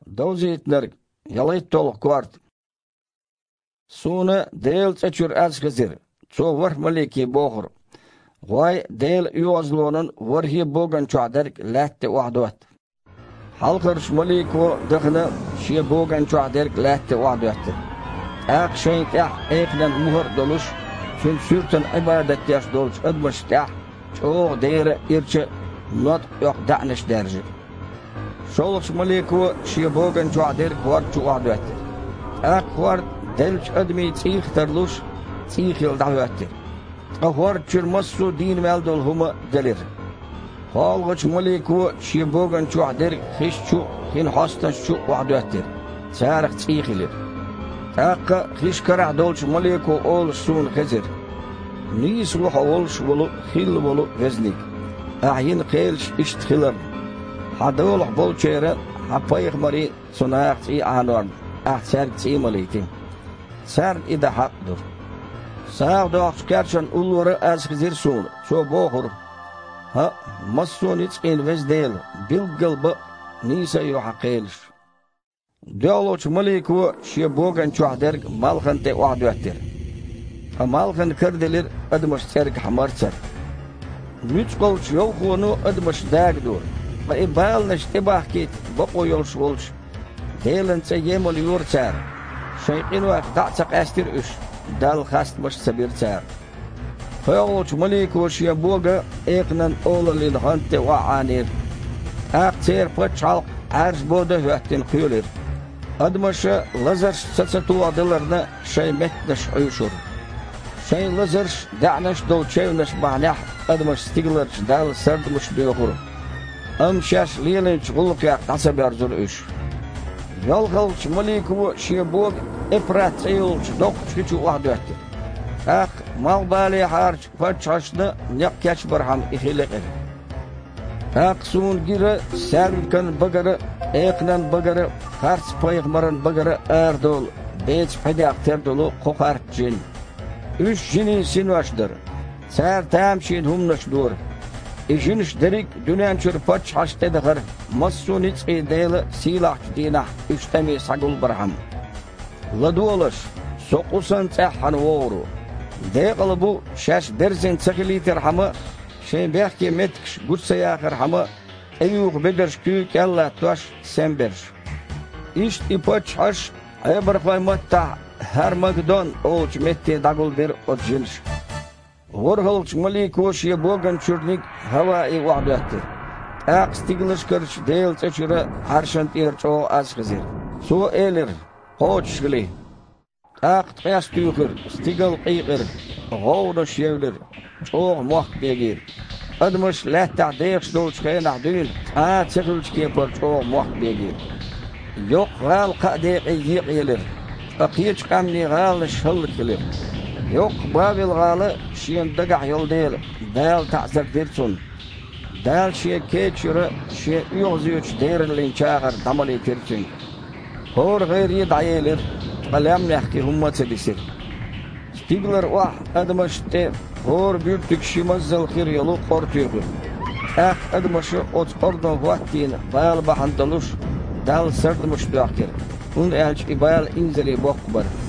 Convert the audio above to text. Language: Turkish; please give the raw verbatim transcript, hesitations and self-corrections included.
Dawzitner yalayt toluk kvart. Suna del çeçür az kızır. Ço var maliki boğur. Vay del yozlo'nun varhi bogan çaderk latte wahdat. Halkırış maliko dıgını şiye bogan çaderk latte wahdat. Ak şeyt ah eklen muhur doluş. Sün sürtün ibadet yaş doluş admış tah. Ço değeri irçe not yok da'niş derci. Şoluş maliko şiye bogan çaderk kvart wahdat. Ak kvart delç admi tsih terluş tsih yıl davettir. Ahvar çırmassu din meldol huma delir. Halgıç maliku şi bogan çuhder hişçu hin hastan şu wahdattir. Sarık tsih ilir. Akka hiş karah dolç maliku ol sun khazir. Nis ruha olş bolu hil bolu veznik. Ayin qelş iştxilar. Hadolh bol çere hapayık mari sunaaq tsi anorn. Ah sarık tsi malitin. Sar ida haqdur. Sağ doğaç gerçen ulları az gizir sun. Ço boğur. Ha masson hiç elvez değil. Bilgil bu nisa yu haqeliş. Diyaloç maliku şi bogan çuhder malkan te wahdattir. Ha malkan kırdilir admış serk hamarçar. Lüç kolç yol konu admış dagdur. Ve ibal neş tibahkit bako yolş olş. Delense yemol yurçar. Şeyqin ve ta'çak astir üş. Dal khastmış sabir çar. Hayolç maliku şi boga eknen olalil hante wa anir. Akter paçal arz boda hüattin kuyulir. Admaşı lazar satsatu adalarına şey metneş uyuşur. Şey lazar da'neş dolçevneş bahnah admaş stiglar dal sardmış diyokur. Amşaş liyelenç guluk yak tasab yarzur üş. Yalgalç maliku şi bog eprat sayolç dokçu wahdattir. Ak mal bali harç paçaşны yak kaç barham ihilek. Ak sun gire serkan bagara eknen bagara Kars payıkmarın bagara erdol, beç padak terdolu kokar cin. Üç jinin sinvaşdır. Ser tam şin humnaş dur. İjiniş derik dünen çür paç haşte dağır. Massun hiç edeyle silah dinah üçtemi sagul barham. Laduolaş, sokusan tsahan voru. Deqalı bu şaş berzin tsakili terhamı. Şey behki metkş gutsayakır hamı. Eyuq beberş kük Allah tuaş semberş. İşt ipaç haş aybarqay matta her magdon olç metti dagul bir otjinş. Vorhalç maliku şi bogan çürnik hava i wahdattir. Aq stiglish kırç del çeçire harşant irço az gizir. Su elir hoçgli. Aq qiyas tüyür stigl qiyqir. Gowda şevlir. Çoğ moh begir. Admış lahta deex dolç qeynaq dün. A çeqilç kepar çoğ moh begir. Yok gal qadiqi yiqilir. Aqiyç qamni gal şıl kilir. Yok babil galı şiyen dagah yol değil. Dal ta'zir dirsun. Dal şiye keçire şiye uyuzyuç derinlin çağır damali kirsin. Hor gayri dayelir. Qalam nahki hummatı bisir. Stigler vah admıştı. Hor büyüktük şimazzal khir yolu qortuyuqur. Ah admışı ot ordan vaktin bal bahandaluş. Dal sırdmış duakir. Un elç ibal inzeli bokbar.